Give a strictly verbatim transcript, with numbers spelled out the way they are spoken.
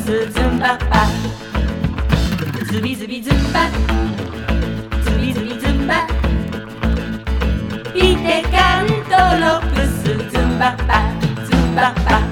スズンバッパズビズビズンバズビズビズンバピテカントロプスズンバッパズンバッパ